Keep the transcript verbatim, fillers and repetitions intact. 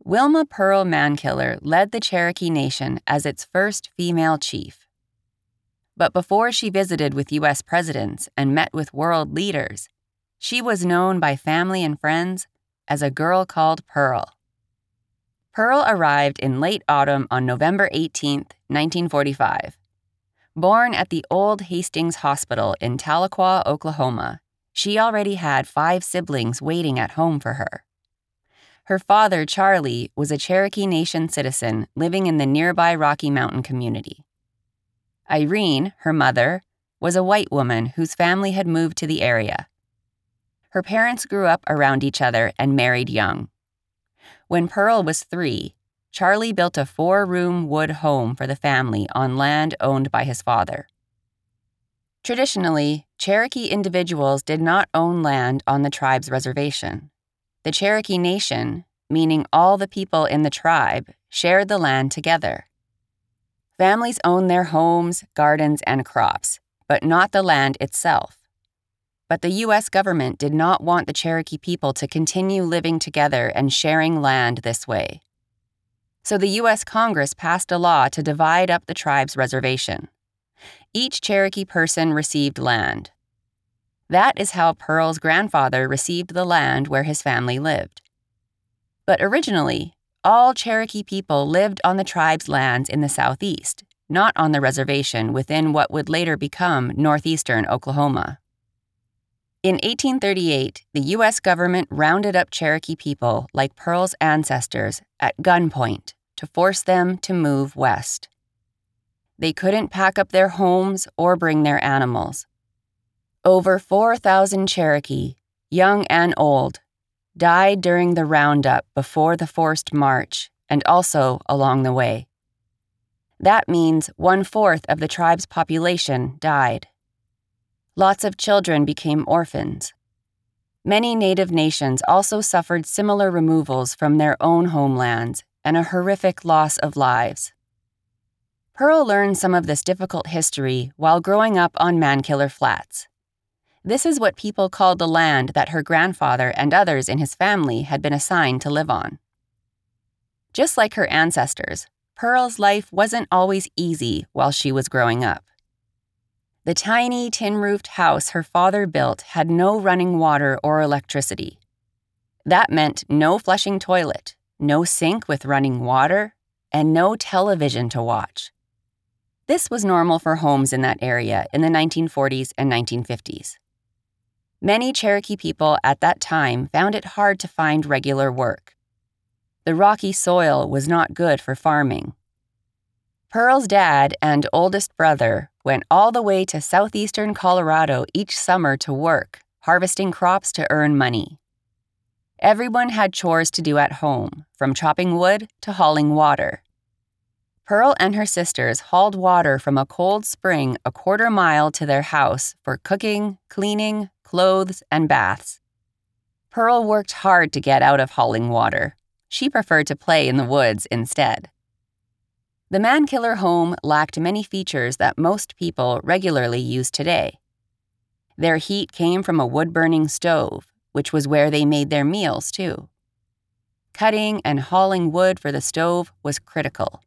Wilma Pearl Mankiller led the Cherokee Nation as its first female chief. But before she visited with U S presidents and met with world leaders, she was known by family and friends as a girl called Pearl. Pearl arrived in late autumn on November eighteenth, nineteen forty-five. Born at the Old Hastings Hospital in Tahlequah, Oklahoma, she already had five siblings waiting at home for her. Her father, Charlie, was a Cherokee Nation citizen living in the nearby Rocky Mountain community. Irene, her mother, was a white woman whose family had moved to the area. Her parents grew up around each other and married young. When Pearl was three, Charlie built a four-room wood home for the family on land owned by his father. Traditionally, Cherokee individuals did not own land on the tribe's reservation. The Cherokee Nation, meaning all the people in the tribe, shared the land together. Families owned their homes, gardens, and crops, but not the land itself. But the U S government did not want the Cherokee people to continue living together and sharing land this way. So the U S Congress passed a law to divide up the tribe's reservation. Each Cherokee person received land. That is how Pearl's grandfather received the land where his family lived. But originally, all Cherokee people lived on the tribe's lands in the southeast, not on the reservation within what would later become northeastern Oklahoma. In eighteen thirty-eight, the U S government rounded up Cherokee people like Pearl's ancestors at gunpoint to force them to move west. They couldn't pack up their homes or bring their animals. Over four thousand Cherokee, young and old, died during the roundup before the forced march and also along the way. That means one-fourth of the tribe's population died. Lots of children became orphans. Many Native nations also suffered similar removals from their own homelands and a horrific loss of lives. Pearl learned some of this difficult history while growing up on Mankiller Flats. This is what people called the land that her grandfather and others in his family had been assigned to live on. Just like her ancestors, Pearl's life wasn't always easy while she was growing up. The tiny tin-roofed house her father built had no running water or electricity. That meant no flushing toilet, no sink with running water, and no television to watch. This was normal for homes in that area in the nineteen forties and nineteen fifties. Many Cherokee people at that time found it hard to find regular work. The rocky soil was not good for farming. Pearl's dad and oldest brother went all the way to southeastern Colorado each summer to work, harvesting crops to earn money. Everyone had chores to do at home, from chopping wood to hauling water. Pearl and her sisters hauled water from a cold spring a quarter mile to their house for cooking, cleaning, clothes, and baths. Pearl worked hard to get out of hauling water. She preferred to play in the woods instead. The Mankiller home lacked many features that most people regularly use today. Their heat came from a wood-burning stove, which was where they made their meals, too. Cutting and hauling wood for the stove was critical.